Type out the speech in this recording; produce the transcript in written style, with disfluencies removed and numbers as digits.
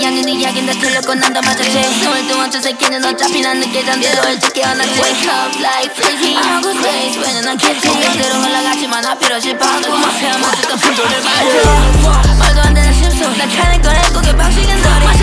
아닌 이야기는 다 틀렸고 난 더 맞았지 눈을 뜨면 저 새끼는 어차피 난 늦게 잠들어 일찍 깨어났지 Wake up like freaky I go crazy 왜냐면 난 깊이 그대로 올라갔지만 앞이러질 방도 헤엄을 듣던 풍조를 맞아 말도 안 되는 실수 나 차는 꺼내 고개 방식은 너리